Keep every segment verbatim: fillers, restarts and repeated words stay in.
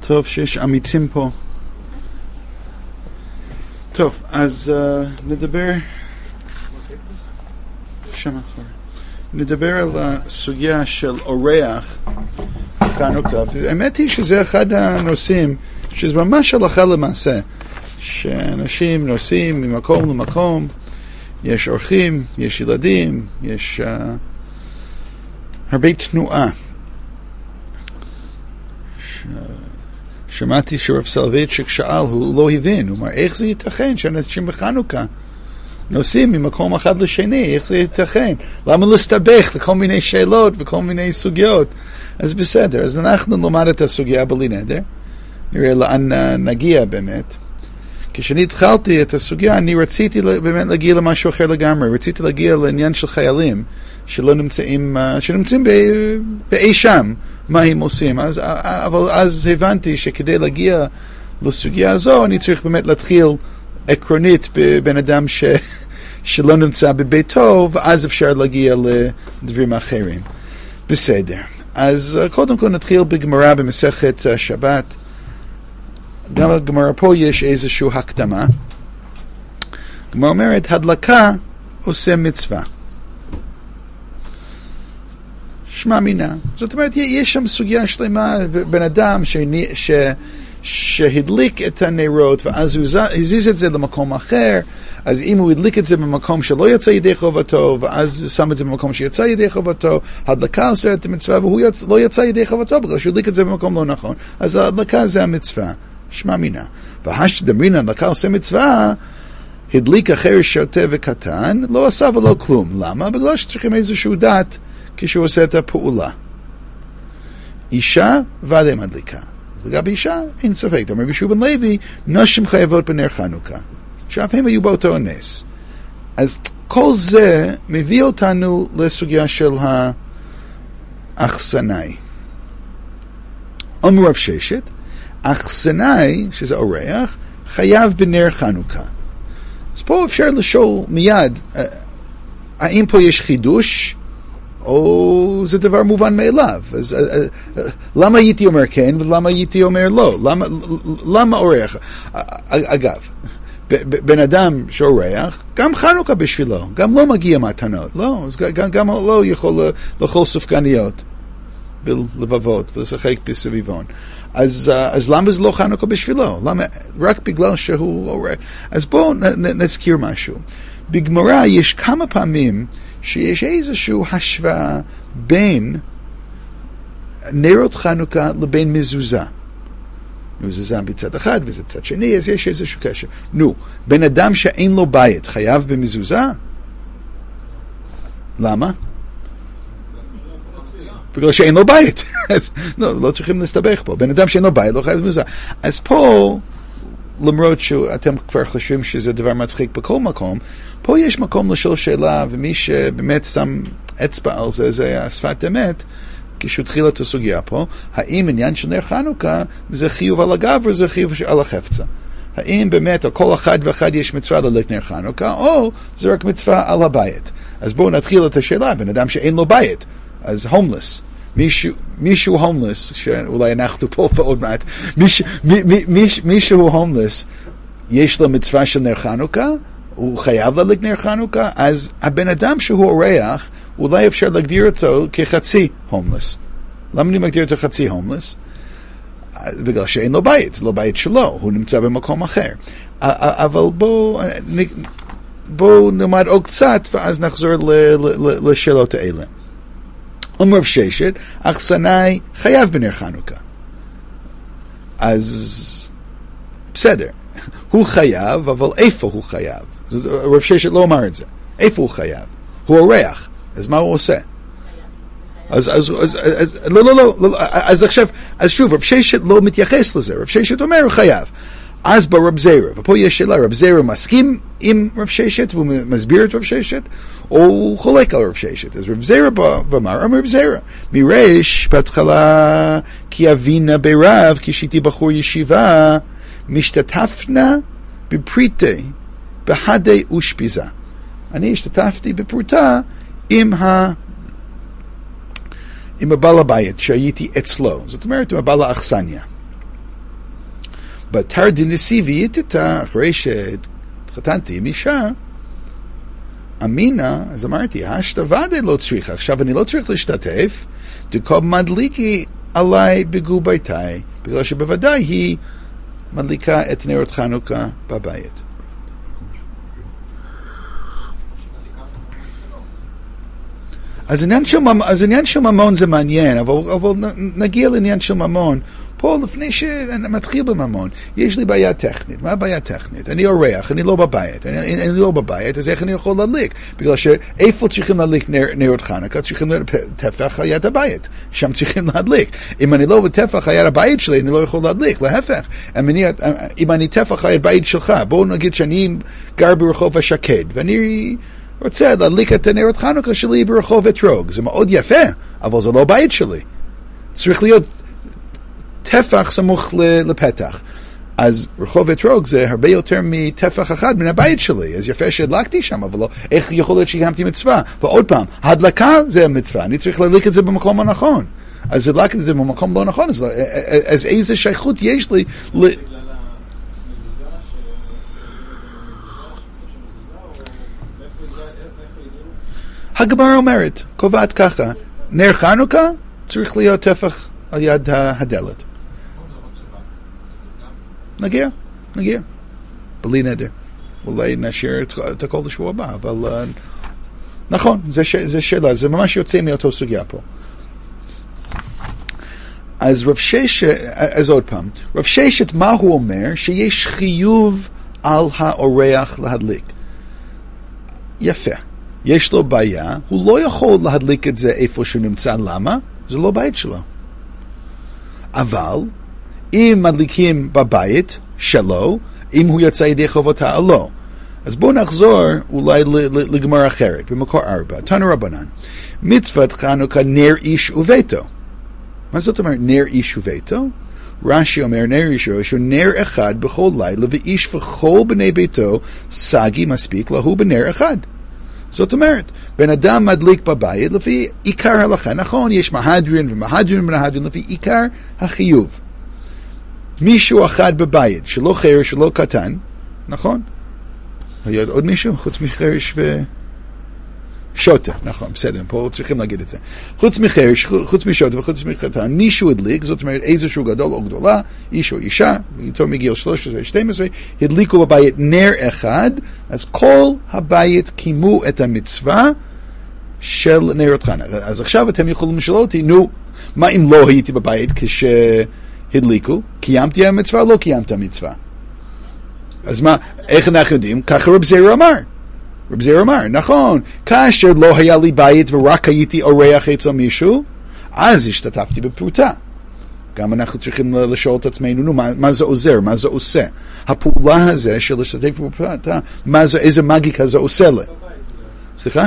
טוב שיש אמיצים פה. טוב, אז uh, נדבר שם אחר. נדבר על הסוגיה של אורח חנוכה. האמת היא שזה אחד הנושאים שזה ממש הלכה למעשה, שאנשים נוסעים ממקום למקום, יש אורחים, יש ילדים, יש uh, הרבה תנועה. ש... שמעתי שרב סולובייצ'יק שאל, הוא לא הבין, הוא אומר, איך זה ייתכן שאנשים בחנוכה נוסעים ממקום אחד לשני, איך זה ייתכן? למה להסתבך לכל מיני שאלות וכל מיני סוגיות? אז בסדר, אז אנחנו נלמד את הסוגיה בלי נדר, נראה לאן נגיע באמת. כשאני התחלתי את הסוגיה, אני רציתי באמת להגיע למשהו אחר לגמרי, רציתי להגיע לעניין של חיילים, שלא נמצאים, שנמצאים באי שם, מה הם עושים. אז, אבל אז הבנתי שכדי להגיע לסוגיה הזו, אני צריך באמת להתחיל עקרונית בבן אדם ש, שלא נמצא בביתו, ואז אפשר להגיע לדברים אחרים. בסדר. אז קודם כל נתחיל בגמרא במסכת שבת. גם בגמרא פה יש איזושהי הקדמה. גמרא אומרת, הדלקה עושה מצווה. שמע מינה. זאת אומרת, יש שם סוגיה שלמה, בן אדם שני, ש, שהדליק את הנרות, ואז הוא הזיז את זה למקום אחר, אז אם הוא הדליק את זה במקום שלא יצא ידי חובתו, ואז שם את זה במקום שיצא ידי חובתו, הדלקה עושה את המצווה, והוא יצ, לא יצא ידי חובתו, בגלל שהוא הדליק את זה במקום לא נכון. אז ההדלקה זה המצווה. שמע מינה. והשדמרין הדלקה עושה מצווה, הדליק אחר שוטה וקטן, לא עשה ולא כלום. למה? בגלל שצריכים איזשהו דעת, כשהוא עושה את הפעולה. אישה ועדי מדליקה. לגבי אישה, אין ספק. דאמר רבי יהושע בן לוי, נשים חייבות בנר חנוכה. שאף הם היו באותו נס. אז כל זה מביא אותנו לסוגיה של האחסנאי. אמר רב ששת, אכסנאי, שזה אורח, חייב בנר חנוכה. אז פה אפשר לשאול מיד, האם פה יש חידוש, או זה דבר מובן מאליו? אז למה הייתי אומר כן, ולמה הייתי אומר לא? למה, למה אורח? אגב, בן אדם שאורח, גם חנוכה בשבילו, גם לא מגיע מתנות, לא? אז גם, גם לא יכול לאכול סופגניות, ולבבות, ולשחק בסביבון. אז, אז למה זה לא חנוכה בשבילו? למה? רק בגלל שהוא אורח. אז בואו נזכיר משהו. בגמרא יש כמה פעמים שיש איזושהי השוואה בין נרות חנוכה לבין מזוזה. מזוזה בצד אחד וזה צד שני, אז יש איזשהו קשר. נו, בן אדם שאין לו בית חייב במזוזה? למה? בגלל שאין לו בית. אז לא, לא צריכים להסתבך פה. בן אדם שאין לו בית לא חייב במזוזה. אז פה, למרות שאתם כבר חושבים שזה דבר מצחיק בכל מקום, פה יש מקום לשאול שאלה, ומי שבאמת שם אצבע על זה, זה השפת אמת, כשהוא התחיל את הסוגיה פה, האם עניין של נר חנוכה זה חיוב על הגב או זה חיוב על החפצה? האם באמת על כל אחד ואחד יש מצווה להדליק נר חנוכה, או זה רק מצווה על הבית? אז בואו נתחיל את השאלה, בן אדם שאין לו בית, אז הומלס, מישהו, מישהו הומלס, שאולי אנחנו פה עוד מעט, מישהו, מי, מי, מישהו, מישהו הומלס, יש לו מצווה של נר חנוכה, הוא חייב להדליק נר חנוכה, אז הבן אדם שהוא אורח, אולי אפשר להגדיר אותו כחצי הומלס. למה אני מגדיר אותו חצי הומלס? בגלל שאין לו בית, לא בית שלו, הוא נמצא במקום אחר. אבל בואו בוא נלמד עוד קצת, ואז נחזור ל, ל, ל, לשאלות האלה. אומר רב ששת, אכסנאי חייב בנר חנוכה. אז בסדר, הוא חייב, אבל איפה הוא חייב? רב ששת לא אמר את זה. איפה הוא חייב? הוא אורח, אז מה הוא עושה? אז, אז, אז, אז, לא, לא, לא, לא, אז עכשיו, אז שוב, רב ששת לא מתייחס לזה, רב ששת אומר, הוא חייב. אז בא רב זירא, ופה יש שאלה, רב זירא מסכים עם רב ששת, והוא מסביר את רב ששת, או הוא חולק על רב ששת. אז רב זירא בא ואמר, אמר רב זירא, מריש, בהתחלה, כי אבינה ברב, כשהייתי בחור ישיבה, משתתפנה בפריטי, בהדי אושפיזה. אני השתתפתי בפרוטה עם ה... עם הבעל הבית שהייתי אצלו. זאת אומרת, עם הבעל האכסניה. בתר דנשיא ויתתה, אחרי שהתחתנתי עם אישה, אמינה, אז אמרתי, השתה ודאי לא צריכה, עכשיו אני לא צריך להשתתף, דקוב מדליקי עליי בגו ביתי, בגלל שבוודאי היא מדליקה את נרות חנוכה בבית. אז עניין של, אז עניין של ממון זה מעניין, אבל, אבל נגיע לעניין של ממון. פה לפני שמתחיל בממון, יש לי בעיה טכנית. מה הבעיה טכנית? אני אורח, אני לא בבית. אני, אני לא בבית, אז איך אני יכול להדליק? בגלל שאיפה צריכים להדליק נר, נרות חנוכה? צריכים טפח על יד הבית. שם צריכים להדליק. אם אני לא בטפח על יד הבית שלי, אני לא יכול להדליק. להפך. אם אני, אם אני טפח על יד הבית שלך, בואו נגיד שאני גר ברחוב השקד, ואני רוצה להדליק את נרות חנוכה שלי ברחוב אתרוג. זה מאוד יפה, אבל זה לא בית שלי. צריך להיות טפח סמוך לפתח. אז רחוב אתרוג זה הרבה יותר מטפח אחד מן הבית שלי. אז יפה שהדלקתי שם, אבל לא, איך יכול להיות שקיימתי מצווה? ועוד פעם, ההדלקה זה המצווה. אני צריך להדליק את זה במקום הנכון. אז הדלקתי את זה במקום לא נכון. אז, אז איזה שייכות יש לי ל... הגמרא אומרת, קובעת ככה, נר חנוכה צריך להיות טפח על יד הדלת. נגיע, נגיע. בלי נדר. אולי נשאיר את הכל לשבוע הבא, אבל נכון, זה שאלה, זה ממש יוצא מאותו סוגיה פה. אז רב ששת, אז עוד פעם, רב ששת מה הוא אומר? שיש חיוב על האורח להדליק. יפה. יש לו בעיה, הוא לא יכול להדליק את זה איפה שהוא נמצא, למה? זה לא בית שלו. אבל, אם מדליקים בבית שלו, אם הוא יצא ידי חובתה או לא. אז בואו נחזור אולי לגמר אחרת, במקור ארבע. תנו רבנן, מצוות חנוכה נר איש וביתו. מה זאת אומרת נר איש וביתו? רש"י אומר נר איש וביתו, שהוא נר אחד בכל לילה, ואיש וכל בני ביתו, סגי מספיק לו בנר אחד. זאת אומרת, בן אדם מדליק בבית לפי עיקר הלכה. נכון, יש מהדרין ומהדרין ומהדרין לפי עיקר החיוב. מישהו אחד בבית, שלא חרש ולא קטן, נכון? היה עוד מישהו? חוץ מחרש ושוטה, נכון, בסדר, פה צריכים להגיד את זה. חוץ מחרש, חוץ משוטה וחוץ מקטן, מישהו הדליק, זאת אומרת איזשהו גדול או גדולה, איש או אישה, יותר מגיל שלוש עשרה שתים עשרה, הדליקו בבית נר אחד, אז כל הבית קיימו את המצווה של נרות חנוכה. אז עכשיו אתם יכולים לשאול אותי, נו, מה אם לא הייתי בבית כשהדליקו? קיימתי המצווה או לא קיימת המצווה? אז מה, איך אנחנו יודעים? ככה רב זירא אמר. רב זירא אמר, נכון, כאשר לא היה לי בית ורק הייתי אורח אצל מישהו, אז השתתפתי בפרוטה. גם אנחנו צריכים לשאול את עצמנו, נו, מה, מה זה עוזר, מה זה עושה? הפעולה הזה של להשתתף בפרוטה, מה זה, איזה מגיקה זה עושה לי? סליחה?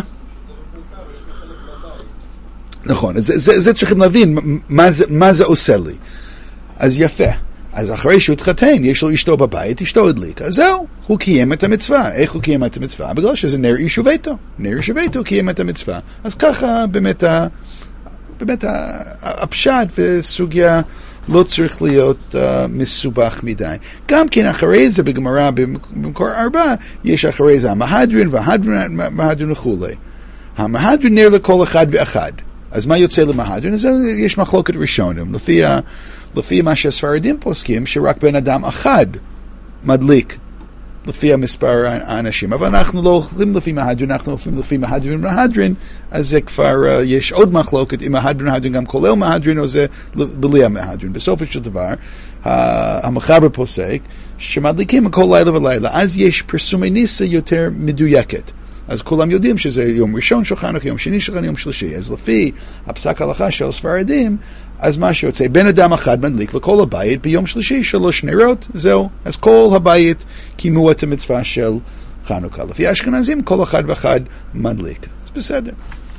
נכון, זה, זה, זה צריכים להבין, מה זה, מה זה עושה לי. אז יפה. אז אחרי שהוא התחתן, יש לו אשתו בבית, אשתו הדליקה. אז זהו, הוא קיים את המצווה. איך הוא קיים את המצווה? בגלל שזה נר איש וביתו. נר איש וביתו הוא קיים את המצווה. אז ככה באמת, ה, באמת ה, הפשט וסוגיה לא צריך להיות uh, מסובך מדי. גם כן אחרי זה בגמרא, במקור ארבע, יש אחרי זה המהדרין והמהדרין וכולי. המהדרין נר לכל אחד ואחד. אז מה יוצא למהדרין? אז יש מחלוקת ראשונים. לפי ה... לפי מה שהספרדים פוסקים, שרק בן אדם אחד מדליק לפי המספר האנשים. אבל אנחנו לא הולכים לפי מהדרין, אנחנו הולכים לפי מהדרין ומהדרין, אז זה כבר, uh, יש עוד מחלוקת, אם מהדרין ומהדרין גם כולל מהדרין, או זה בלי המהדרין. בסופו של דבר, המחבר פוסק, שמדליקים כל לילה ולילה, אז יש פרסומי ניסה יותר מדויקת. אז כולם יודעים שזה יום ראשון של חנוכה, יום שני של חנוכה, יום שלישי. אז לפי הפסק ההלכה של ספרדים, אז מה שיוצא, בן אדם אחד מדליק לכל הבית ביום שלישי שלוש נרות, זהו. אז כל הבית קיימו את המצווה של חנוכה. לפי האשכנזים, כל אחד ואחד מדליק. אז בסדר.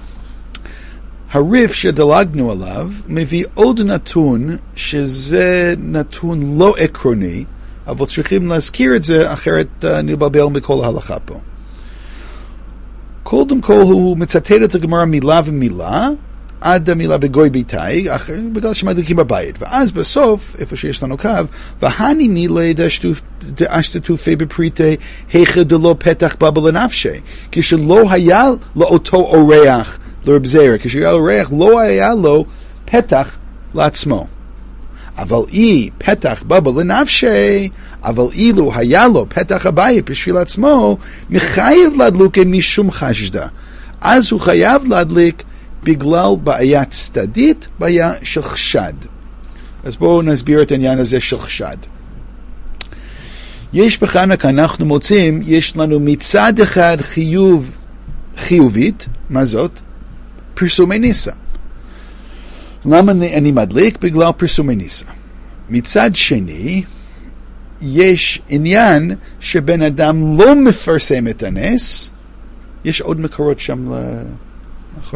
הריף שדלגנו עליו מביא עוד נתון, שזה נתון לא עקרוני, אבל צריכים להזכיר את זה, אחרת uh, נבלבל מכל ההלכה פה. קודם כל הוא מצטט את הגמרא מילה ומילה, עד המילה בגוי ביתי, בגלל שמדליקים בבית. ואז בסוף, איפה שיש לנו קו, והני מילי דאשתתופי בפריטי, היכא דלא פתח בבא לנפשי. כשלא היה לאותו אורח לרב זירא, כשהיה אורח לא היה לו פתח לעצמו. אבל אי פתח בבא לנפשי, אבל אילו היה לו פתח הבית בשביל עצמו, מחייב להדלוקי משום חשדה. אז הוא חייב להדליק בגלל בעיה צדדית, בעיה של חשד. אז בואו נסביר את העניין הזה של חשד. יש בחנוכה, אנחנו מוצאים, יש לנו מצד אחד חיוב חיובית, מה זאת? פרסומי ניסה. למה אני מדליק? בגלל פרסומי ניסה. מצד שני, יש עניין שבן אדם לא מפרסם את הנס, יש עוד מקורות שם לאחור.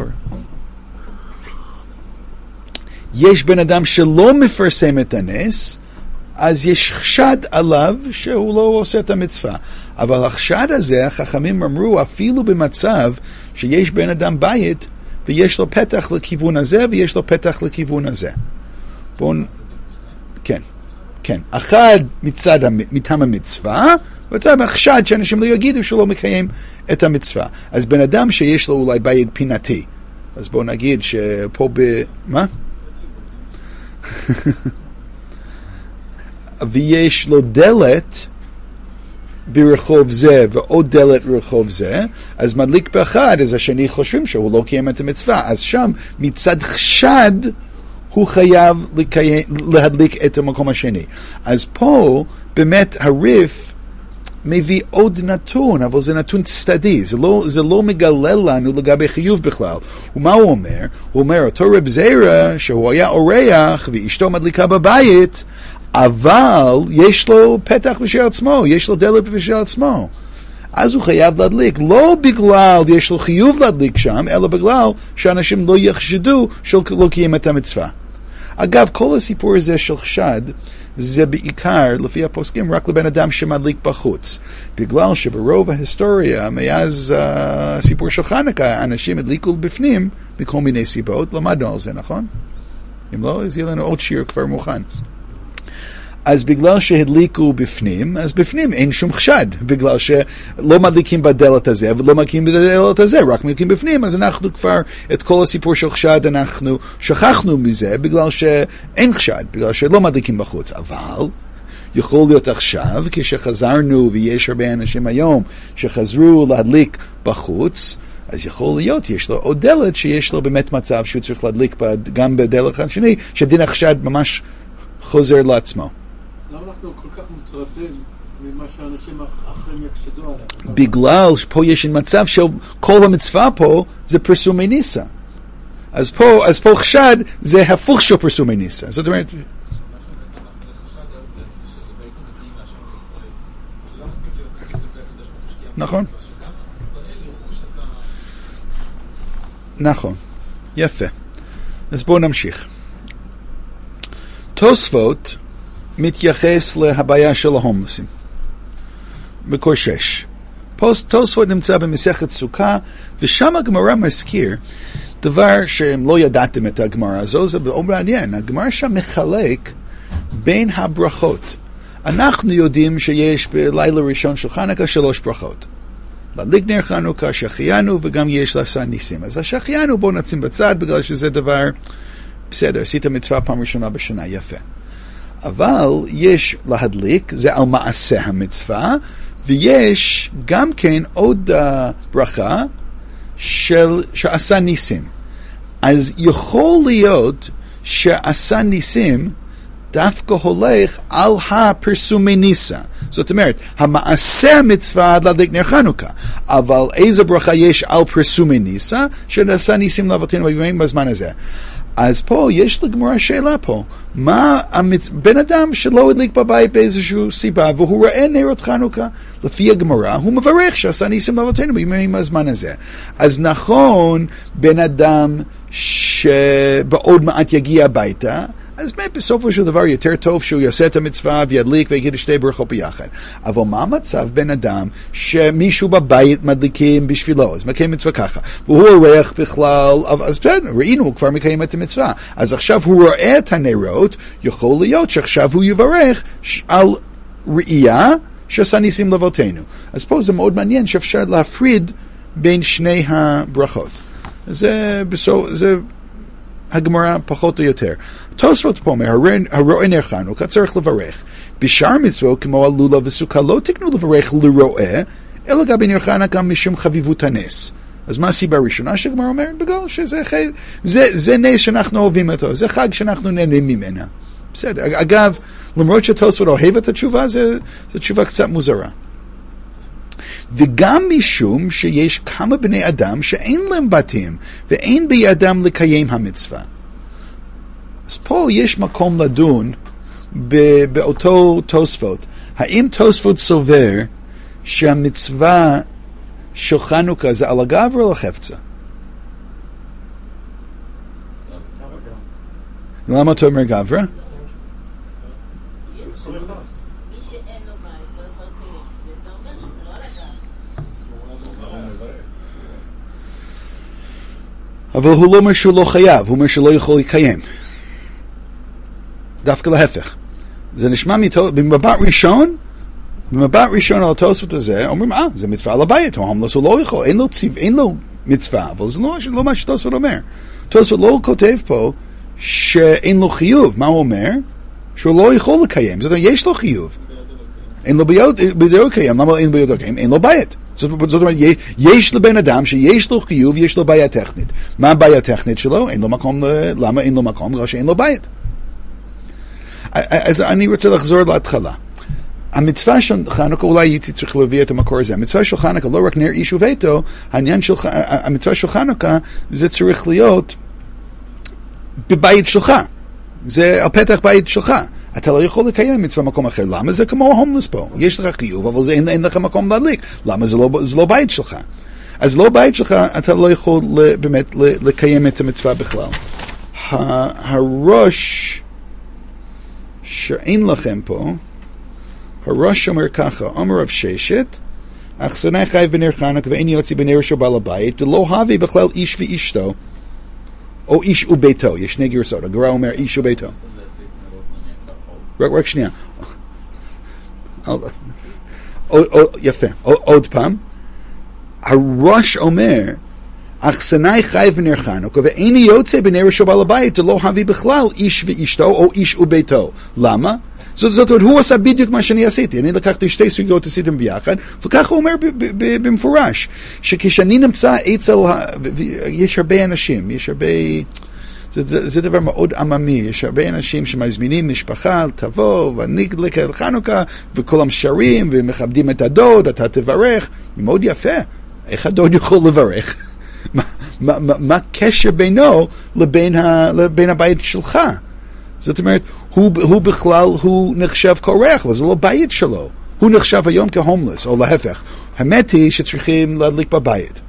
יש בן אדם שלא מפרסם את הנס, אז יש חשד עליו שהוא לא עושה את המצווה. אבל החשד הזה, החכמים אמרו, אפילו במצב שיש בן אדם בית, ויש לו פתח לכיוון הזה, ויש לו פתח לכיוון הזה. בואו... כן, כן. אחד מצד מטעם המצווה, וצד החשד שאנשים לא יגידו שלא מקיים את המצווה. אז בן אדם שיש לו אולי בית פינתי, אז בואו נגיד שפה ב... מה? ויש לו דלת ברחוב זה ועוד דלת ברחוב זה, אז מדליק באחד, אז השני חושבים שהוא לא קיים את המצווה. אז שם מצד חשד הוא חייב לקיים, להדליק את המקום השני. אז פה באמת הריף מביא עוד נתון, אבל זה נתון צדדי, זה לא, זה לא מגלה לנו לגבי חיוב בכלל. ומה הוא אומר? הוא אומר, אותו רב זירא, שהוא היה אורח ואשתו מדליקה בבית, אבל יש לו פתח בשביל עצמו, יש לו דלת בשביל עצמו. אז הוא חייב להדליק, לא בגלל יש לו חיוב להדליק שם, אלא בגלל שאנשים לא יחשדו שלא קיים את המצווה. אגב, כל הסיפור הזה של חשד, זה בעיקר, לפי הפוסקים, רק לבן אדם שמדליק בחוץ. בגלל שברוב ההיסטוריה, מאז הסיפור של חנוכה, אנשים הדליקו בפנים, מכל מיני סיבות, למדנו על זה, נכון? אם לא, אז יהיה לנו עוד שיר כבר מוכן. אז בגלל שהדליקו בפנים, אז בפנים אין שום חשד, בגלל שלא מדליקים בדלת הזה, ולא מדליקים בדלת הזה, רק מדליקים בפנים, אז אנחנו כבר, את כל הסיפור של חשד, אנחנו שכחנו מזה, בגלל שאין חשד, בגלל שלא מדליקים בחוץ. אבל יכול להיות עכשיו, כשחזרנו, ויש הרבה אנשים היום, שחזרו להדליק בחוץ, אז יכול להיות, יש לו עוד דלת, שיש לו באמת מצב שהוא צריך להדליק גם בדלת השני, שדין החשד ממש חוזר לעצמו. למה אנחנו כל כך מוטרדים ממה שאנשים אחרים יקשדו עליו? בגלל שפה יש מצב שכל המצווה פה זה פרסומי ניסה. אז פה, אז פה חשד זה הפוך של פרסומי ניסה. זאת אומרת... נכון. נכון. יפה. אז בואו נמשיך. תוספות מתייחס להבעיה של ההומלסים. מקור שש. תוספות נמצא במסכת סוכה, ושם הגמרא מזכיר דבר שהם לא ידעתם את הגמרא הזו, זה מאוד מעניין. הגמרא שם מחלק בין הברכות. אנחנו יודעים שיש בלילה ראשון של חנוכה שלוש ברכות. להדליק נר חנוכה, שהחיינו, וגם יש לעשות ניסים. אז השחיינו בואו נצים בצד, בגלל שזה דבר, בסדר, עשית מצווה פעם ראשונה בשנה, יפה. אבל יש להדליק, זה על מעשה המצווה, ויש גם כן עוד uh, ברכה של שעשה ניסים. אז יכול להיות שעשה ניסים דווקא הולך על הפרסומי ניסה. זאת אומרת, המעשה המצווה להדליק נר חנוכה, אבל איזה ברכה יש על פרסומי ניסה, שנעשה ניסים לאבותינו בימים בזמן הזה. אז פה יש לגמרא שאלה פה, מה המצ... בן אדם שלא הדליק בבית באיזושהי סיבה, והוא ראה נרות חנוכה, לפי הגמרא, הוא מברך שעשה ניסים לאבותינו בימים בזמן הזה. אז נכון, בן אדם שבעוד מעט יגיע הביתה, אז באמת בסופו של דבר יותר טוב שהוא יעשה את המצווה וידליק ויגיד שתי ברכות ביחד. אבל מה המצב בן אדם שמישהו בבית מדליקים בשבילו, אז מקיים מצווה ככה, והוא עורך בכלל, אז בסדר, ראינו, הוא כבר מקיים את המצווה. אז עכשיו הוא רואה את הנרות, יכול להיות שעכשיו הוא יברך על ראייה שעשה ניסים לבותינו. אז פה זה מאוד מעניין שאפשר להפריד בין שני הברכות. זה בסוף, זה הגמרא פחות או יותר. תוספות פה אומר, הרואה נר חנוכה צריך לברך. בשאר מצוות כמו הלולה וסוכה לא תקנו לברך לרואה, אלא גם בנר חנוכה משום חביבות הנס. אז מה הסיבה הראשונה שהגמרא אומרת? בגלל שזה זה, זה נס שאנחנו אוהבים אותו, זה חג שאנחנו נהנים ממנה. בסדר. אגב, למרות שתוספות אוהב את התשובה, זו תשובה קצת מוזרה. וגם משום שיש כמה בני אדם שאין להם בתים ואין בידם לקיים המצווה. אז פה יש מקום לדון באותו תוספות. האם תוספות סובר שהמצווה של חנוכה זה על הגב או על החפצה? למה אתה אומר גברה? אבל הוא לא אומר שהוא לא חייב, הוא אומר שלא יכול לקיים. דווקא להפך. זה נשמע במבט ראשון, במבט ראשון על התוספות הזה, אומרים, אה, זה מצווה על הבית, הוא הומלס, הוא לא יכול, אין לו, ציו, אין לו מצווה, אבל זה לא, לא מה שתוספות אומר. תוספות לא כותב פה שאין לו חיוב. מה הוא אומר? שהוא לא יכול לקיים. זאת אומרת, יש לו חיוב. אין לו בידו לקיים. למה אין בידו לקיים? אין לו בית. זאת אומרת, יש לבן אדם שיש לו חיוב, יש לו בעיה טכנית. מה הבעיה הטכנית שלו? אין לו מקום, למה אין לו מקום? בגלל שאין לו בית. אז אני רוצה לחזור להתחלה. המצווה של חנוכה, אולי הייתי צריך להביא את המקור הזה, המצווה של חנוכה לא רק נר איש וביתו, העניין של המצווה של חנוכה זה צריך להיות בבית שלך. זה על פתח בית שלך. אתה לא יכול לקיים מצווה במקום אחר. למה? זה כמו הומלס פה. יש לך חיוב, אבל זה, אין, אין לך מקום להדליק. למה? זה לא, זה לא בית שלך. אז לא בית שלך, אתה לא יכול באמת לקיים את המצווה בכלל. הראש שאין לכם פה, הראש אומר ככה, אומר רב ששת, אחסנה חייב בנר חנוכה ואין יוצא בנר של בעל הבית, ולא הביא בכלל איש ואשתו, או איש וביתו. יש שני גרסות. הגמרא אומר איש וביתו. רק, רק שנייה. יפה. עוד פעם. הראש אומר, אחסנה חייב בנר חנוכה ואין יוצא בנר של בעל הבית, ולא הביא בכלל איש ואשתו, או איש וביתו. למה? זאת, זאת אומרת, הוא עשה בדיוק מה שאני עשיתי. אני לקחתי שתי סוגיות, עשיתם ביחד, וככה הוא אומר במפורש, שכשאני נמצא אצל, יש הרבה אנשים, יש הרבה, זה, זה דבר מאוד עממי, יש הרבה אנשים שמזמינים משפחה, תבוא, ונדליק את חנוכה, וכולם שרים, ומכבדים את הדוד, אתה תברך, מאוד יפה. איך הדוד יכול לברך? מה, מה, מה, מה הקשר בינו לבין, ה, לבין הבית שלך? זאת אומרת, הוא, הוא בכלל, הוא נחשב קורח, אבל זה לא בית שלו. הוא נחשב היום כהומלס, או להפך. האמת היא שצריכים להדליק בבית.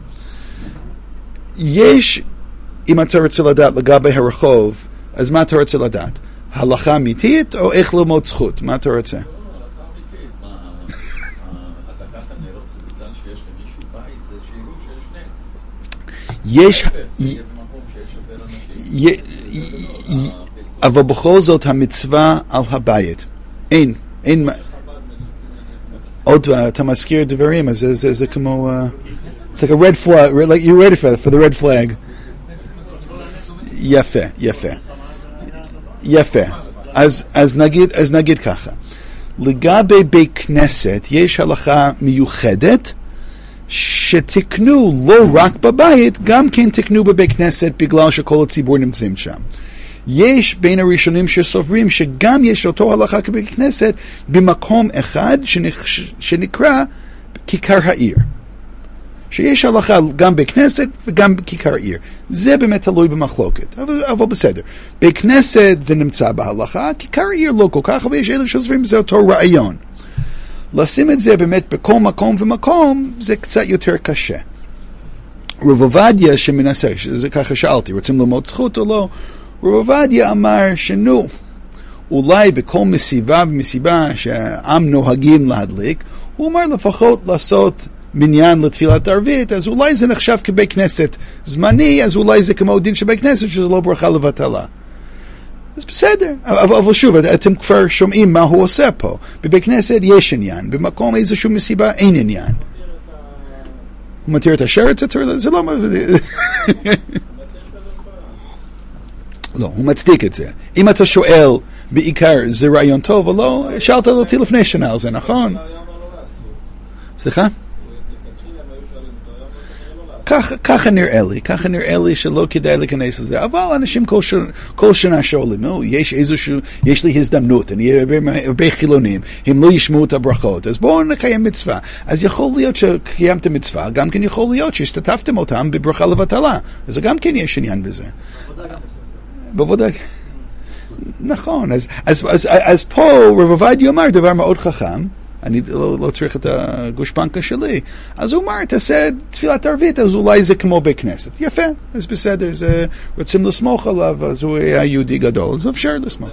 יש, אם אתה רוצה לדעת לגבי הרחוב, אז מה אתה רוצה לדעת? הלכה אמיתית או איך ללמוד זכות? מה אתה רוצה? לא, הלכה אמיתית. מה, הדקת הנרות זה בגלל שיש למישהו בית, זה שיראו שיש נס. יש... זה במקום שיש יותר אנשים. אבל בכל זאת המצווה על הבית. אין, אין... עוד אתה מזכיר דברים, אז זה, זה כמו... It's like a red flag, like you're ready for, for the red flag. יפה, יפה. יפה. אז, אז נגיד, אז נגיד ככה. לגבי בית כנסת, יש הלכה מיוחדת, שתקנו לא רק בבית, גם כן תקנו בבית כנסת, בגלל שכל הציבור נמצאים שם. יש בין הראשונים שסוברים שגם יש אותו הלכה כבית כנסת במקום אחד שנקרא כיכר העיר. שיש הלכה גם בית כנסת וגם בכיכר העיר. זה באמת תלוי במחלוקת, אבל, אבל בסדר. בית כנסת זה נמצא בהלכה, כיכר העיר לא כל כך, אבל יש אלה שסוברים זה אותו רעיון. לשים את זה באמת בכל מקום ומקום זה קצת יותר קשה. רב עובדיה שמנסה, זה ככה שאלתי, רוצים ללמוד זכות או לא? רב עובדיה אמר שנו, אולי בכל מסיבה ומסיבה שהעם נוהגים להדליק, הוא אמר לפחות לעשות מניין לתפילת ערבית, אז אולי זה נחשב כבית כנסת זמני, אז אולי זה כמו דין של בית כנסת, שזה לא ברכה לבטלה. אז בסדר, אבל, אבל שוב, אתם כבר שומעים מה הוא עושה פה. בבית כנסת יש עניין, במקום איזושהי מסיבה אין עניין. הוא מתיר את השרץ? זה לא... לא, הוא מצדיק את זה. אם אתה שואל, בעיקר זה רעיון טוב או לא, שאלת אותי לפני שנה על זה, נכון? סליחה? ככה נראה לי, ככה נראה לי שלא כדאי להיכנס לזה, אבל אנשים כל שנה, כל שנה שואלים, יש איזשהו, יש לי הזדמנות, אני הרבה חילונים, הם לא ישמעו את הברכות, אז בואו נקיים מצווה. אז יכול להיות שקיימתם מצווה, גם כן יכול להיות שהשתתפתם אותם בברכה לבטלה, אז גם כן יש עניין בזה. בעבודה. נכון, אז, אז, אז, אז פה רב עובדיה אמר דבר מאוד חכם, אני לא, לא צריך את הגושפנקה שלי, אז הוא אמר, תעשה תפילת ערבית, אז אולי זה כמו בית כנסת. יפה, אז בסדר, זה, רוצים לסמוך עליו, אז הוא היה יהודי גדול, אז אפשר לסמוך.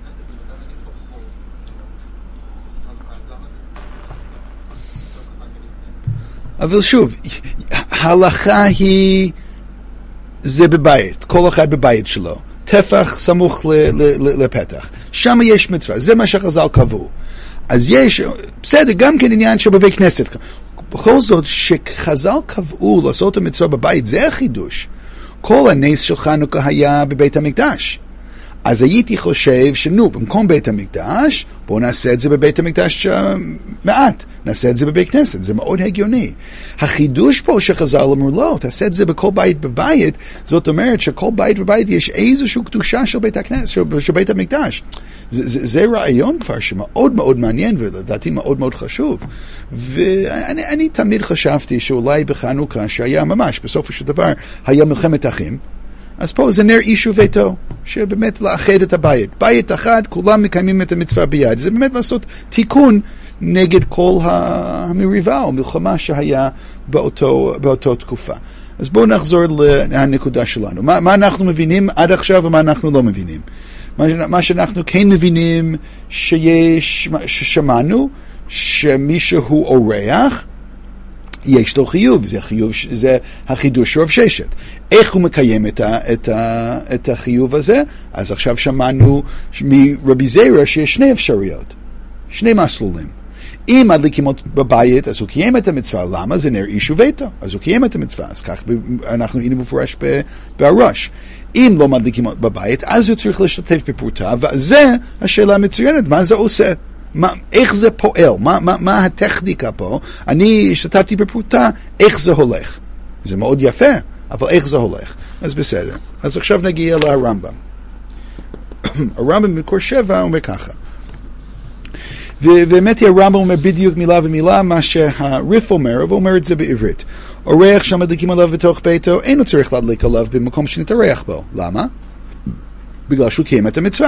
אבל שוב, ההלכה היא, זה בבית, כל אחד בבית שלו. טפח סמוך ל, ל, ל, לפתח. שם יש מצווה, זה מה שחז"ל קבעו. אז יש, בסדר, גם כן עניין שבבית כנסת. בכל זאת, שחז"ל קבעו לעשות את המצווה בבית, זה החידוש. כל הנס של חנוכה היה בבית המקדש. אז הייתי חושב שנו, במקום בית המקדש, בואו נעשה את זה בבית המקדש מעט. נעשה את זה בבית כנסת, זה מאוד הגיוני. החידוש פה שחז"ל אמרו לא, תעשה את זה בכל בית בבית, זאת אומרת שכל בית בבית יש איזושהי קדושה של בית הכנסת, של, של בית המקדש. זה, זה, זה רעיון כבר שמאוד מאוד מעניין ולדעתי מאוד מאוד חשוב. ואני אני תמיד חשבתי שאולי בחנוכה שהיה ממש, בסופו של דבר, היה מלחמת אחים, אז פה זה נר איש וביתו, שבאמת לאחד את הבית. בית אחד, כולם מקיימים את המצווה ביד. זה באמת לעשות תיקון נגד כל המריבה או מלחמה שהיה באותו, באותו תקופה. אז בואו נחזור לנקודה שלנו. מה, מה אנחנו מבינים עד עכשיו ומה אנחנו לא מבינים? מה, מה שאנחנו כן מבינים שיש, ששמענו, שמישהו אורח, יש לו חיוב, זה, חיוב, זה החידוש של רב ששת. איך הוא מקיים את, ה, את, ה, את החיוב הזה? אז עכשיו שמענו מרבי זיירה שיש שני אפשרויות, שני מסלולים. אם מדליקים בבית, אז הוא קיים את המצווה. למה? זה נר איש וביתו. אז הוא קיים את המצווה. אז כך אנחנו היינו מפורש בראש. אם לא מדליקים בבית, אז הוא צריך להשתתף בפרוטה, וזה השאלה המצוינת, מה זה עושה? מה, איך זה פועל? מה, מה, מה הטכניקה פה? אני השתתפתי בפרוטה, איך זה הולך? זה מאוד יפה, אבל איך זה הולך? אז בסדר. אז עכשיו נגיע לרמב"ם. הרמב"ם בקור שבע אומר ככה. ובאמת הרמב"ם אומר בדיוק מילה ומילה מה שהריף אומר, אבל אומר את זה בעברית. אורח שמדליקים עליו בתוך ביתו, אינו צריך להדליק עליו במקום שנתארח בו. למה? בגלל שהוא קיים את המצווה.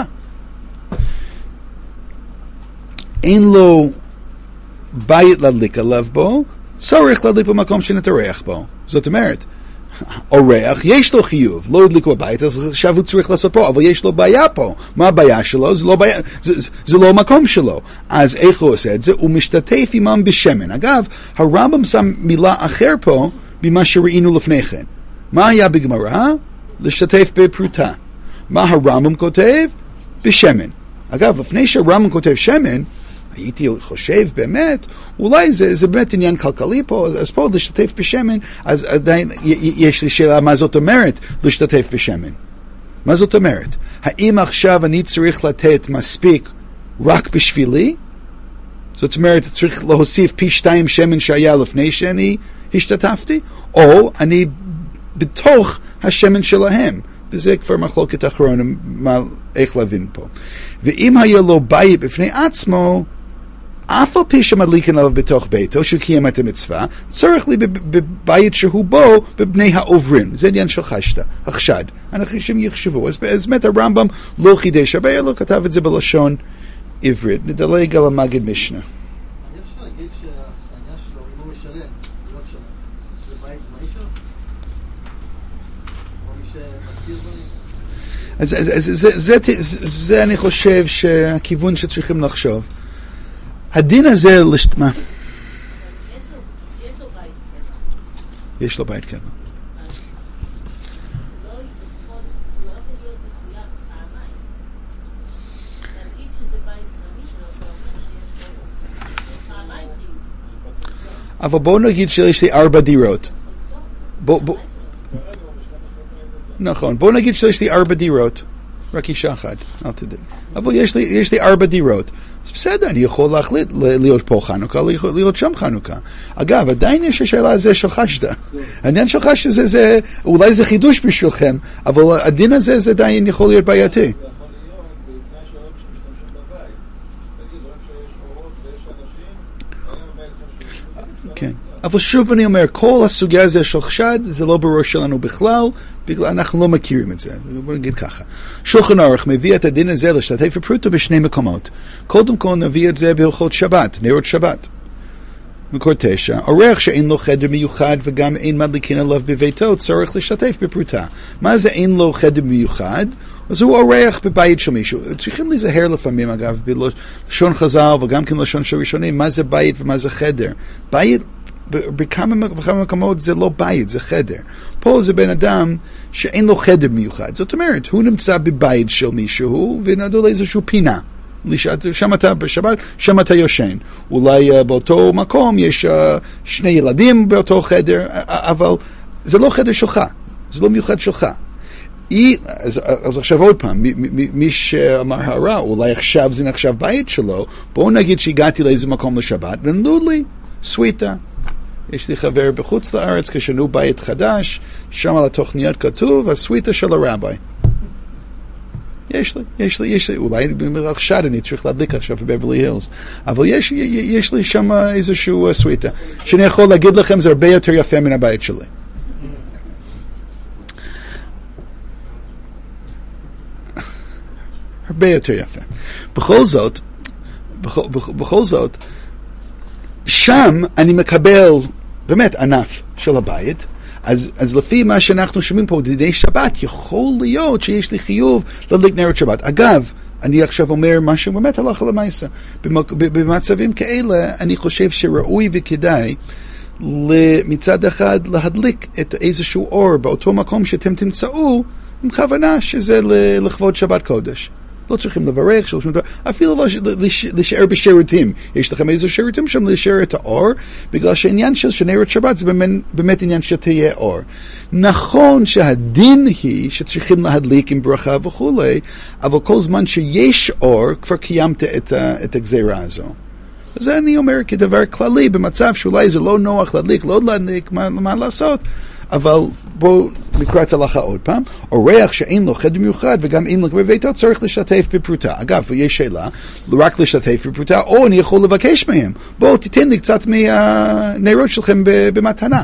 אין לו בית להדליק עליו בו, צריך להדליק במקום שנתארח בו. זאת אומרת, אורח, יש לו חיוב, לא הדליקו בבית, אז עכשיו הוא צריך לעשות פה, אבל יש לו בעיה פה. מה הבעיה שלו? זה לא, בעיה, זה, זה, זה לא מקום שלו. אז איך הוא עושה את זה? הוא משתתף עמם בשמן. אגב, הרמב"ם שם מילה אחר פה, במה שראינו לפני כן. מה היה בגמרא? להשתתף בפרוטה. מה הרמב"ם כותב? בשמן. אגב, לפני שהרמב"ם כותב שמן, הייתי חושב באמת, אולי זה, זה באמת עניין כלכלי פה, אז פה להשתתף בשמן, אז עדיין יש לי שאלה מה זאת אומרת להשתתף בשמן. מה זאת אומרת? האם עכשיו אני צריך לתת מספיק רק בשבילי? זאת אומרת, צריך להוסיף פי שתיים שמן שהיה לפני שאני השתתפתי? או אני בתוך השמן שלהם? וזה כבר מחלוקת אחרונה, איך להבין פה. ואם היה לו בית בפני עצמו, אף על פי שמדליקים עליו בתוך ביתו, שהוא קיים את המצווה, צריך לי בבית שהוא בו, בבני העוברים. זה עניין של חשדה, החשד. אנשים יחשבו. אז באמת הרמב"ם לא חידש הרבה, לא כתב את זה בלשון עברית. נדלג על המגד משנה. אני אפשר להגיד שהעניין שלו, אם הוא משלם, זה לא משלם. זה בית זמני שלו? או מי שמזכיר בו? אז, אז, אז זה, זה, זה, זה אני חושב שהכיוון שצריכים לחשוב. הדין הזה, לשת... מה? יש לו בית קבע. אבל בואו נגיד שיש לי ארבע דירות. בוא, בוא... נכון, בואו נגיד שיש לי ארבע דירות. רק אישה אחת, אל תדאג. אבל יש לי, יש לי ארבע דירות. אז בסדר, אני יכול להחליט להיות פה חנוכה, להיות שם חנוכה. אגב, עדיין יש השאלה הזה של חשדה. העניין של חשדה זה, זה, אולי זה חידוש בשבילכם, אבל הדין הזה זה עדיין יכול להיות בעייתי. כן. אבל שוב אני אומר, כל הסוגיה הזה של חשד, זה לא בראש שלנו בכלל, בגלל אנחנו לא מכירים את זה. בוא נגיד ככה. שולחן ערוך מביא את הדין הזה להשתתף בפרוטה בשני מקומות. קודם כל נביא את זה בהלכות שבת, נרות שבת. מקור תשע, אורח שאין לו חדר מיוחד וגם אין מדליקין עליו בביתו, צורך להשתתף בפרוטה. מה זה אין לו חדר מיוחד? אז הוא אורח בבית של מישהו. צריכים להיזהר לפעמים, אגב, בלשון חז"ל וגם כן לשון של ראשונים, מה זה בית ומה זה חדר. בית, בכמה וכמה מקומות זה לא בית, זה חדר. פה זה בן אדם שאין לו חדר מיוחד. זאת אומרת, הוא נמצא בבית של מישהו ונדעו לאיזשהו פינה. שם אתה בשבת, שם אתה יושן. אולי uh, באותו מקום יש uh, שני ילדים באותו חדר, אבל זה לא חדר שלך, זה לא מיוחד שלך. היא, אז, אז עכשיו עוד פעם, מי, מי, מי שאמר הרע, אולי עכשיו זה נחשב בית שלו, בואו נגיד שהגעתי לאיזה מקום לשבת, ונדעו לי, סוויטה. יש לי חבר בחוץ לארץ, כשנו בית חדש, שם על התוכניות כתוב, הסוויטה של הרבי. יש לי, יש לי, יש לי, אולי עכשיו אני צריך להדליק עכשיו בבברלי הילס, אבל יש, יש לי שם איזשהו סוויטה, שאני יכול להגיד לכם, זה הרבה יותר יפה מן הבית שלי. הרבה יותר יפה. בכל זאת, בכל, בכל זאת, שם אני מקבל באמת ענף של הבית, אז, אז לפי מה שאנחנו שומעים פה, דיני שבת, יכול להיות שיש לי חיוב להדליק נרות שבת. אגב, אני עכשיו אומר משהו באמת הלכה למעשה. במצבים כאלה, אני חושב שראוי וכדאי מצד אחד להדליק את איזשהו אור באותו מקום שאתם תמצאו, עם כוונה שזה לכבוד שבת קודש. לא צריכים לברך, אפילו לא להישאר בשירותים. יש לכם איזה שירותים שם להישאר את האור, בגלל שהעניין של נרות שבת זה באמת עניין שתהיה אור. נכון שהדין היא שצריכים להדליק עם ברכה וכו', אבל כל זמן שיש אור, כבר קיימת את, את הגזירה הזו. אז אני אומר כדבר כללי, במצב שאולי זה לא נוח להדליק, לא להדליק, מה, מה לעשות? אבל בואו נקרא את ההלכה עוד פעם. אורח שאין לו חדר מיוחד וגם אין לו בביתו צריך להשתתף בפרוטה. אגב, יש שאלה, רק להשתתף בפרוטה, או אני יכול לבקש מהם, בואו תיתן לי קצת מהנרות שלכם במתנה.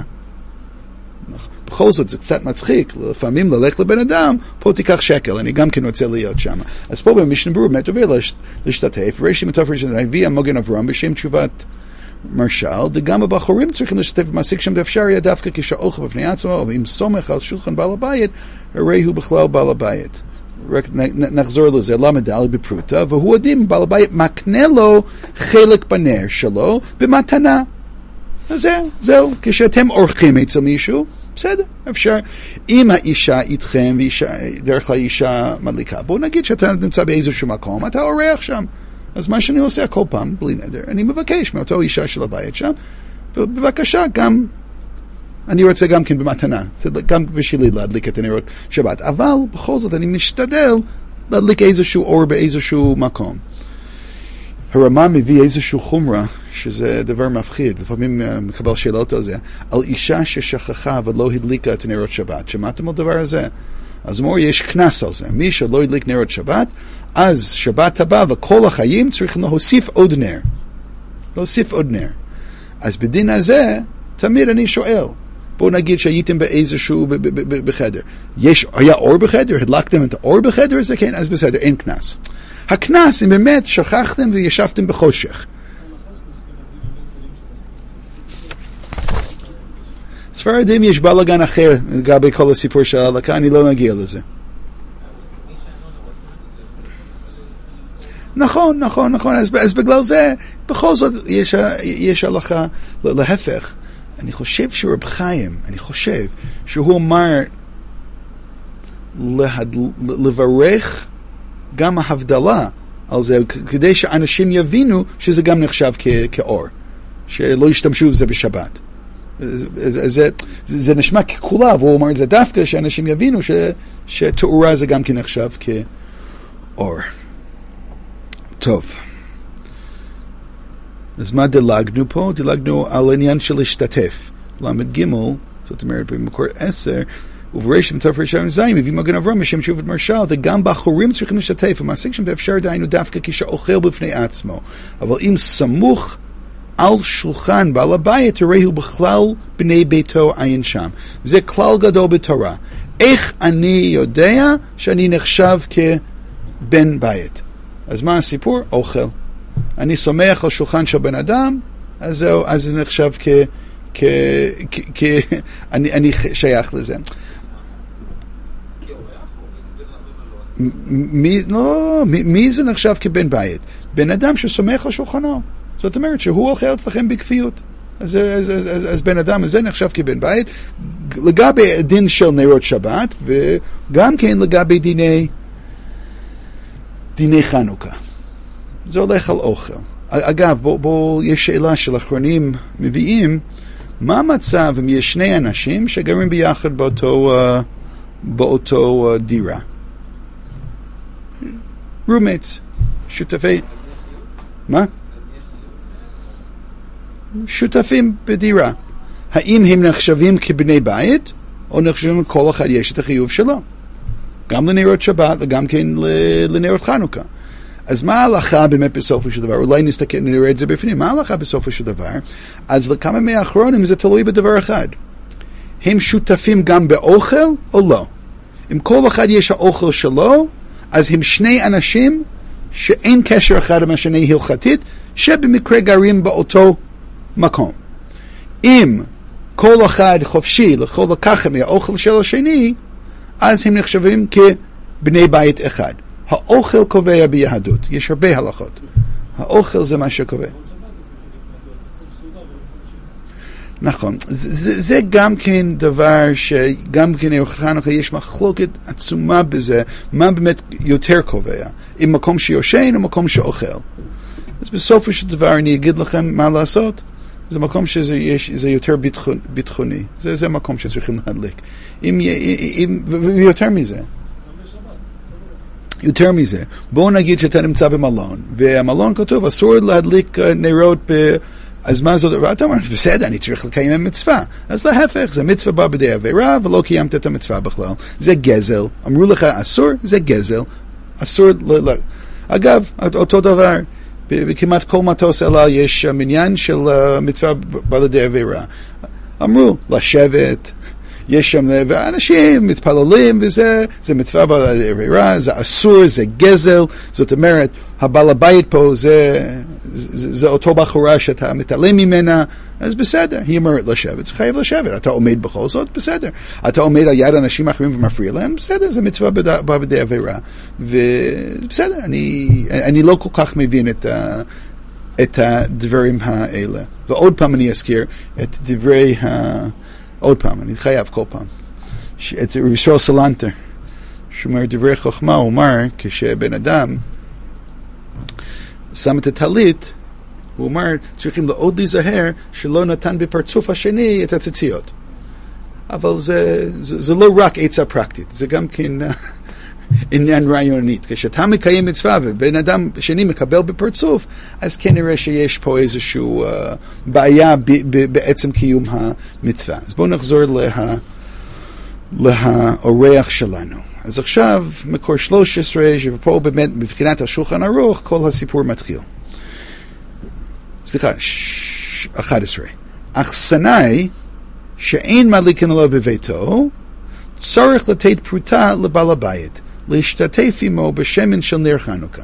בכל זאת זה קצת מצחיק, לפעמים ללך לבן אדם, פה תיקח שקל, אני גם כן רוצה להיות שם. אז פה במשנה ברורה באמת אומר להשתתף, רש"י מטוב ראשון, הביא המגן אברהם בשם תשובת מרשל, וגם הבחורים צריכים להשתתף במעסיק שם דאפשריה דווקא כשאוכל בפני עצמו, אבל אם סומך על שולחן בעל הבית, הרי הוא בכלל בעל הבית. רק נחזור לזה, למד ד' בפרוטה, והוא עדים, בעל הבית מקנה לו חלק בנר שלו במתנה. אז זהו, זהו, כשאתם אורחים אצל מישהו, בסדר, אפשר. אם האישה איתכם, דרך כלל אישה מדליקה, בואו נגיד שאתה נמצא באיזשהו מקום, אתה אורח שם. אז מה שאני עושה כל פעם, בלי נדר, אני מבקש מאותו אישה של הבית שם, בבקשה, גם, אני רוצה גם כן במתנה, גם בשבילי להדליק את הנרות שבת, אבל בכל זאת אני משתדל להדליק איזשהו אור באיזשהו מקום. הרמ"א מביא איזשהו חומרה, שזה דבר מפחיד, לפעמים מקבל שאלות על זה, על אישה ששכחה ולא הדליקה את נרות שבת. שמעתם על דבר הזה? אז אמור, יש כנס על זה. מי שלא הדליק נרות שבת, אז שבת הבא וכל החיים צריכים להוסיף עוד נר. להוסיף עוד נר. אז בדין הזה, תמיד אני שואל, בואו נגיד שהייתם באיזשהו בחדר. יש, היה אור בחדר? הדלקתם את האור בחדר? זה כן, אז בסדר, אין כנס. הכנס, אם באמת שכחתם וישבתם בחושך. ספרדים יש בלגן אחר לגבי כל הסיפור של ההלכה, אני לא נגיע לזה. מי נכון, נכון, נכון. אז, אז בגלל זה, בכל זאת, יש, יש הלכה להפך. אני חושב שרב חיים, אני חושב שהוא אמר להד, לברך גם ההבדלה על זה, כדי שאנשים יבינו שזה גם נחשב כ, כאור, שלא ישתמשו בזה בשבת. זה, זה, זה נשמע ככולה, והוא אומר את זה דווקא שאנשים יבינו ש, שתאורה זה גם כן נחשב כאור. טוב. אז מה דילגנו פה? דילגנו על עניין של להשתתף. למד ג', זאת אומרת במקור עשר, ובראשם תוף ראשון זין, מביא מגן אברהם בשם תשובת מרשל, וגם בחורים צריכים להשתתף, ומעסיק שם באפשר דהיינו דווקא כשאוכל בפני עצמו. אבל אם סמוך על שולחן בעל הבית, הרי הוא בכלל בני ביתו עין שם. זה כלל גדול בתורה. איך אני יודע שאני נחשב כבן בית? אז מה הסיפור? אוכל. אני סומך על שולחן של בן אדם, אז זהו, אז זה נחשב כ... כ... כ... כ... אני, אני שייך לזה. מי, לא, מי, מי זה נחשב כבן בית? בן אדם שסומך על שולחנו. זאת אומרת שהוא אוכל אצלכם בכפיות. אז, אז, אז, אז, אז בן אדם הזה נחשב כבן בית, לגבי הדין של נרות שבת, וגם כן לגבי דיני, דיני חנוכה. זה הולך על אוכל. אגב, בוא, בוא, יש שאלה של אחרונים מביאים, מה המצב אם יש שני אנשים שגרים ביחד באותו, uh, באותו uh, דירה? roommates, שותפי... מה? שותפים בדירה. האם הם נחשבים כבני בית, או נחשבים כל אחד יש את החיוב שלו? גם לנרות שבת וגם כן לנרות חנוכה. אז מה ההלכה באמת בסופו של דבר? אולי נסתכל, נראה את זה בפנים. מה ההלכה בסופו של דבר? אז לכמה מהאחרונים זה תלוי בדבר אחד. הם שותפים גם באוכל או לא? אם כל אחד יש האוכל שלו, אז הם שני אנשים שאין קשר אחד עם השני הלכתית, שבמקרה גרים באותו מקום. אם כל אחד חופשי לכל לקחת מהאוכל של השני, אז הם נחשבים כבני בית אחד. האוכל קובע ביהדות, יש הרבה הלכות. האוכל זה מה שקובע. נכון, זה, זה גם כן דבר שגם כן חנוכה יש מחלוקת עצומה בזה, מה באמת יותר קובע, אם מקום שיושן או מקום שאוכל. אז בסופו של דבר אני אגיד לכם מה לעשות, זה מקום שזה יש, זה יותר ביטחון, ביטחוני, זה, זה מקום שצריכים להדליק. אם, אם, ויותר מזה, יותר מזה, בואו נגיד שאתה נמצא במלון, והמלון כתוב, אסור להדליק נרות ב... אז מה זאת? ואתה אומר, בסדר, אני צריך לקיים מצווה. אז להפך, זה מצווה בא בידי עבירה, ולא קיימת את המצווה בכלל. זה גזל. אמרו לך, אסור, זה גזל. אסור, ל... ל... אגב, אותו דבר, בכמעט כל מטוס אלה יש מניין של מצווה בא לידי עבירה. אמרו, לשבת, יש שם, ואנשים מתפללים, וזה, זה מצווה בא לידי עבירה, זה אסור, זה גזל, זאת אומרת, הבעל הבית פה זה, זה, זה אותו בחורה שאתה מתעלם ממנה, אז בסדר, היא אומרת לשבת, זה חייב לשבת, אתה עומד בכל זאת, בסדר. אתה עומד על יד אנשים אחרים ומפריע להם, בסדר, זה מצווה בא בידי עבירה. ובסדר, אני, אני לא כל כך מבין את, ה, את הדברים האלה. ועוד פעם אני אזכיר את דברי ה... עוד פעם, אני חייב כל פעם. את ישראל סלנטר, שאומר דברי חוכמה, הוא אומר, כשבן אדם שם את הטלית, הוא אומר, צריכים לעוד להיזהר שלא נתן בפרצוף השני את הציציות. אבל זה, זה, זה לא רק עצה פרקטית, זה גם כן עניין רעיונית. כשאתה מקיים מצווה ובן אדם שני מקבל בפרצוף, אז כנראה שיש פה איזושהי uh, בעיה ב, ב, בעצם קיום המצווה. אז בואו נחזור לה, להאורח שלנו. אז עכשיו, מקור שלוש עשרה, ופה באמת, מבחינת השולחן ערוך, כל הסיפור מתחיל. סליחה, אחת עשרה. אך סנאי, שאין מדליקין עליו בביתו, צריך לתת פרוטה לבעל הבית, להשתתף עמו בשמן של נר חנוכה.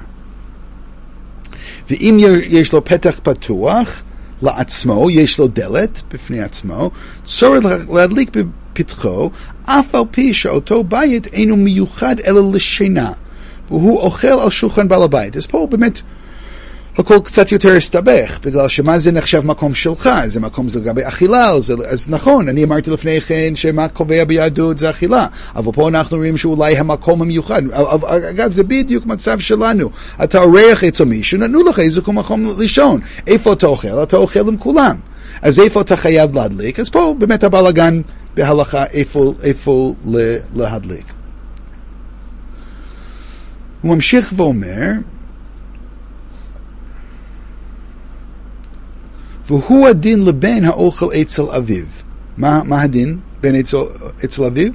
ואם יש לו פתח פתוח לעצמו, יש לו דלת בפני עצמו, צריך להדליק בפתחו, אף על פי שאותו בית אינו מיוחד אלא לשינה, והוא אוכל על שולחן בעל הבית. אז פה באמת הכל קצת יותר הסתבך, בגלל שמה זה נחשב מקום שלך, זה מקום זה לגבי אכילה, זה, אז נכון, אני אמרתי לפני כן שמה קובע ביהדות זה אכילה, אבל פה אנחנו רואים שאולי המקום המיוחד, אגב זה בדיוק מצב שלנו, אתה אורח אצל מישהו, נתנו לך איזה מקום ראשון, איפה אתה אוכל? אתה אוכל עם כולם, אז איפה אתה חייב להדליק? אז פה באמת הבלגן בהלכה איפה, איפה להדליק. הוא ממשיך ואומר, והוא הדין לבן האוכל אצל אביו. מה, מה הדין בין אצל, אצל אביו?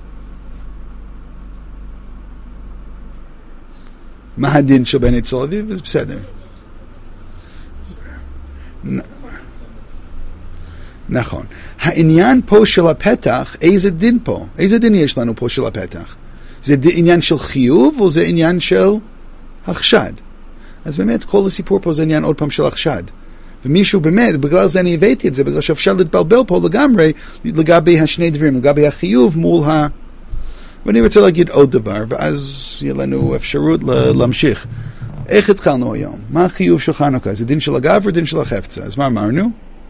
מה הדין של בן אצל אביו? אז בסדר. נ... נכון. העניין פה של הפתח, איזה דין פה? איזה דין יש לנו פה של הפתח? זה עניין של חיוב או זה עניין של החשד? אז באמת כל הסיפור פה זה עניין עוד פעם של החשד. ומישהו באמת, בגלל זה אני הבאתי את זה, בגלל שאפשר להתבלבל פה לגמרי, לגבי השני דברים, לגבי החיוב מול ה... ואני רוצה להגיד עוד דבר, ואז יהיה לנו אפשרות להמשיך. איך התחלנו היום? מה החיוב של חנוכה? זה דין של הגב או דין של החפצה? אז מה אמרנו?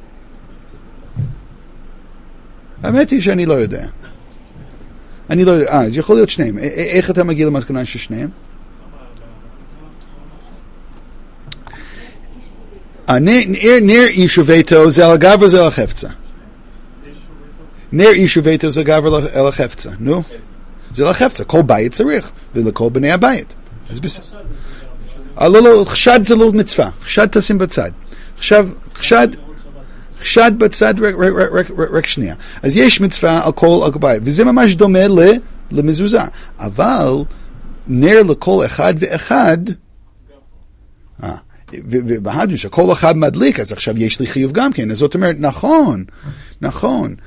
האמת היא שאני לא יודע. אני לא יודע, אה, זה יכול להיות שניהם. איך אתה מגיע למסקנה של שניהם? נר איש וביתו זה על הגב או זה על החפצה? נר איש וביתו זה הגב או על החפצה, נו? זה על החפצה, כל בית צריך, ולכל בני הבית. אז בסדר. לא, לא, חשד זה לא מצווה, חשד תשים בצד. עכשיו, חשד, חשד בצד, רק שנייה. אז יש מצווה על כל הבית, וזה ממש דומה למזוזה. אבל נר לכל אחד ואחד, אה, ובהדו שכל אחד מדליק, אז עכשיו יש לי חיוב גם כן, אז זאת אומרת, נכון, נכון,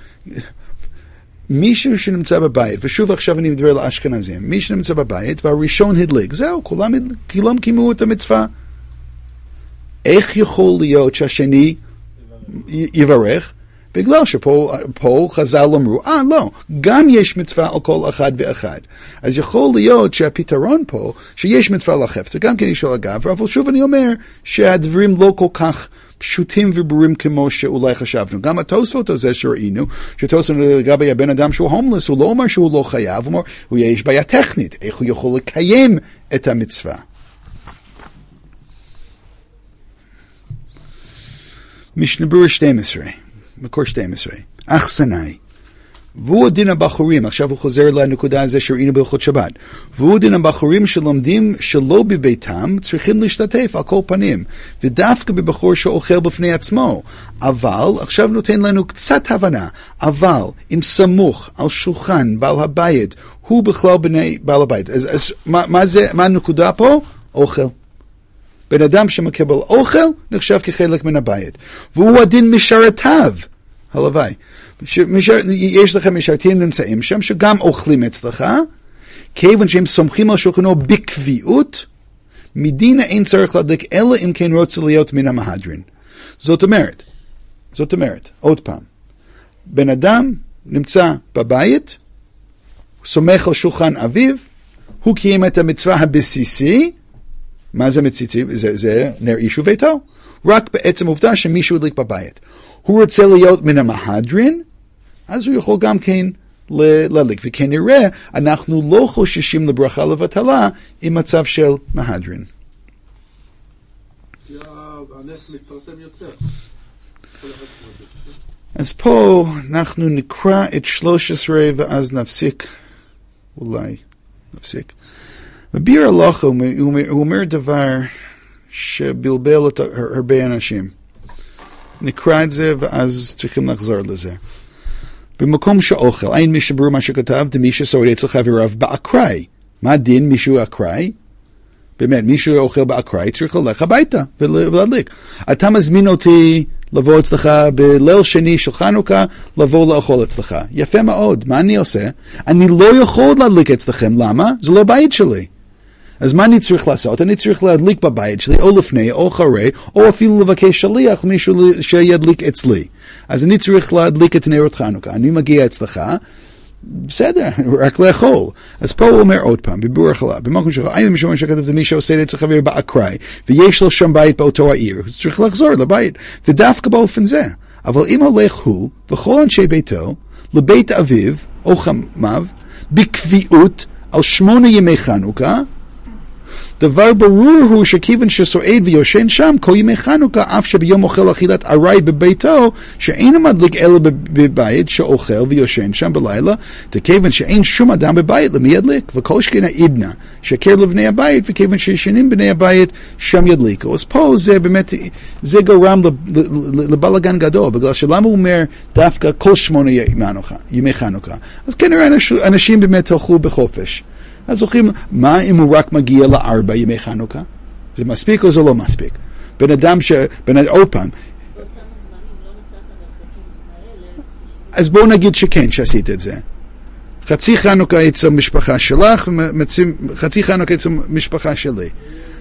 מישהו שנמצא בבית, ושוב עכשיו אני מדבר לאשכנזים, מי שנמצא בבית והראשון הדליק, זהו, כולם, כולם קימו את המצווה. איך יכול להיות שהשני יברך? בגלל שפה פה חז"ל אמרו, אה לא, גם יש מצווה על כל אחד ואחד. אז יכול להיות שהפתרון פה, שיש מצווה על החפצה, גם כן יש על הגב, אבל שוב אני אומר שהדברים לא כל כך פשוטים וברורים כמו שאולי חשבנו. גם התוספות הזה שראינו, שתוספות לגבי הבן אדם שהוא הומלס, הוא לא אומר שהוא לא חייב, הוא אומר, יש בעיה טכנית, איך הוא יכול לקיים את המצווה. משנה ברורה שתים עשרה. מקור שתים עשרה, אכסנאי, והוא דין הבחורים, עכשיו הוא חוזר לנקודה הזה שראינו בהלכות שבת, והוא דין הבחורים שלומדים שלא בביתם צריכים להשתתף על כל פנים, ודווקא בבחור שאוכל בפני עצמו, אבל, עכשיו נותן לנו קצת הבנה, אבל אם סמוך על שולחן בעל הבית, הוא בכלל בני בעל הבית, אז, אז מה, מה זה, מה הנקודה פה? אוכל. בן אדם שמקבל אוכל נחשב כחלק מן הבית. והוא הדין משרתיו, הלוואי. משר, יש לכם משרתים נמצאים שם שגם אוכלים אצלך, כיוון שהם סומכים על שולחנו בקביעות, מדינה אין צריך להדליק אלא אם כן רוצה להיות מן המהדרין. זאת אומרת, זאת אומרת, עוד פעם, בן אדם נמצא בבית, סומך על שולחן אביו, הוא קיים את המצווה הבסיסי, מה זה מציצי? זה, זה נר איש וביתו. רק בעצם עובדה שמישהו הדליק בבית. הוא רוצה להיות מן המהדרין, אז הוא יכול גם כן להדליק. וכנראה אנחנו לא חוששים לברכה לבטלה עם מצב של מהדרין. הנס להתפרסם יותר. אז פה אנחנו נקרא את שלוש עשרה ואז נפסיק. אולי נפסיק. בביר הלכה הוא אומר דבר שבלבל את הרבה אנשים. נקרא את זה ואז צריכים לחזור לזה. במקום שאוכל, אין מי שברור מה שכתב, דמי שסורד אצל חבריו באקראי. מה הדין מישהו אקראי? באמת, מישהו אוכל באקראי צריך ללך הביתה ולהדליק. אתה מזמין אותי לבוא אצלך בליל שני של חנוכה, לבוא לאכול אצלך. יפה מאוד, מה אני עושה? אני לא יכול להדליק אצלכם, למה? זה לא בית שלי. אז מה אני צריך לעשות? אני צריך להדליק בבית שלי, או לפני, או אחרי, או אפילו לבקש שליח מישהו שידליק אצלי. אז אני צריך להדליק את נרות חנוכה. אני מגיע אצלך, בסדר, רק לאכול. אז פה הוא אומר עוד פעם, בביאור החלה, במקום שלך, אין משום שכתב מי שעושה את זה חבר באקראי, ויש לו שם בית באותו העיר, הוא צריך לחזור לבית, ודווקא באופן זה. אבל אם הולך הוא, וכל אנשי ביתו, לבית אביו, או חמיו, בקביעות, על שמונה ימי חנוכה, דבר ברור הוא שכיוון שסועד ויושן שם כל ימי חנוכה, אף שביום אוכל אכילת ארעי בביתו, שאינו מדליק אלא בבית שאוכל ויושן שם בלילה, וכיוון שאין שום אדם בבית למי ידליק, וכל שכן האבנה שקר לבני הבית, וכיוון שישנים בני הבית שם ידליקו. אז פה זה באמת, זה גרם לבלגן גדול, בגלל שלמה הוא אומר דווקא כל שמונה ימי חנוכה. אז כנראה אנשים באמת הלכו בחופש. אז זוכרים, מה אם הוא רק מגיע לארבע ימי חנוכה? זה מספיק או זה לא מספיק? בן אדם ש... בן... עוד פעם. אז בואו נגיד שכן, שעשית את זה. חצי חנוכה אצל משפחה שלך, חצי חנוכה אצל משפחה שלי.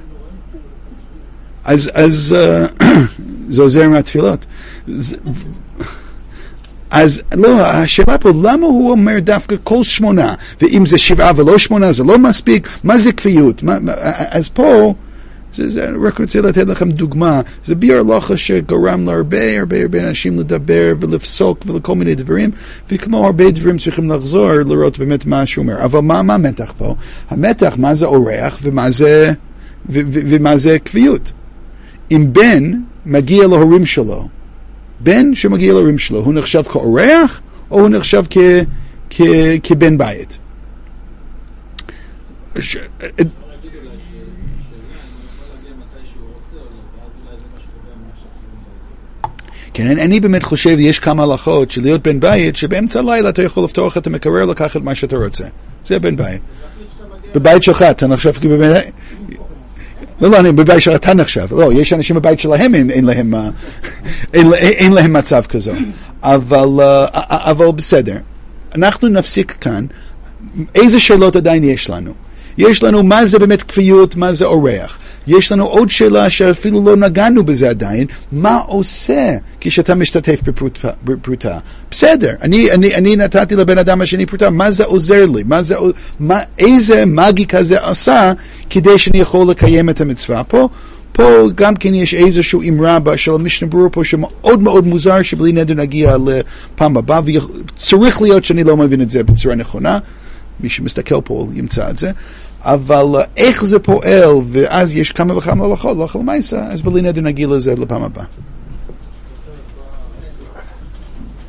אז, אז זה עוזר מהתפילות. אז לא, השאלה פה, למה הוא אומר דווקא כל שמונה, ואם זה שבעה ולא שמונה, זה לא מספיק, מה זה כפיות? מה, אז פה, זה, זה, רק רוצה לתת לכם דוגמה, זה ביאור הלכה שגרם להרבה הרבה הרבה אנשים לדבר ולפסוק ולכל מיני דברים, וכמו הרבה דברים צריכים לחזור לראות באמת מה שהוא אומר. אבל מה, מה המתח פה? המתח, מה זה אורח ומה זה, ו, ו, ומה זה כפיות? אם בן מגיע להורים שלו, בן שמגיע להורים שלו, הוא נחשב כאורח, או הוא נחשב כ, כ, כבן בית? ש... כן, אני באמת חושב, יש כמה הלכות של להיות בן בית, שבאמצע הלילה אתה יכול לפתוח את המקרר, לקחת מה שאתה רוצה. זה בן בית. בבית שלך, אתה נחשב כבן בית? לא, לא, בבית שלך אתה נחשב. לא, יש אנשים בבית שלהם, אין, אין להם, אין, אין להם מצב כזו. אבל, אבל בסדר. אנחנו נפסיק כאן. איזה שאלות עדיין יש לנו? יש לנו מה זה באמת כפיות, מה זה אורח. יש לנו עוד שאלה שאפילו לא נגענו בזה עדיין, מה עושה כשאתה משתתף בפרוטה? בפרוטה? בסדר, אני, אני, אני נתתי לבן אדם השני פרוטה, מה זה עוזר לי? מה זה, מה, איזה מגיקה זה עשה כדי שאני יכול לקיים את המצווה? פה, פה גם כן יש איזשהו אמרה של המשנה ברורה פה שמאוד מאוד מוזר, שבלי נדר נגיע לפעם הבאה, וצריך להיות שאני לא מבין את זה בצורה נכונה, מי שמסתכל פה ימצא את זה, אבל איך זה פועל, ואז יש כמה וכמה הלכות, לא יכול למעשה, אז בלי נדר נגיע לזה לפעם הבאה.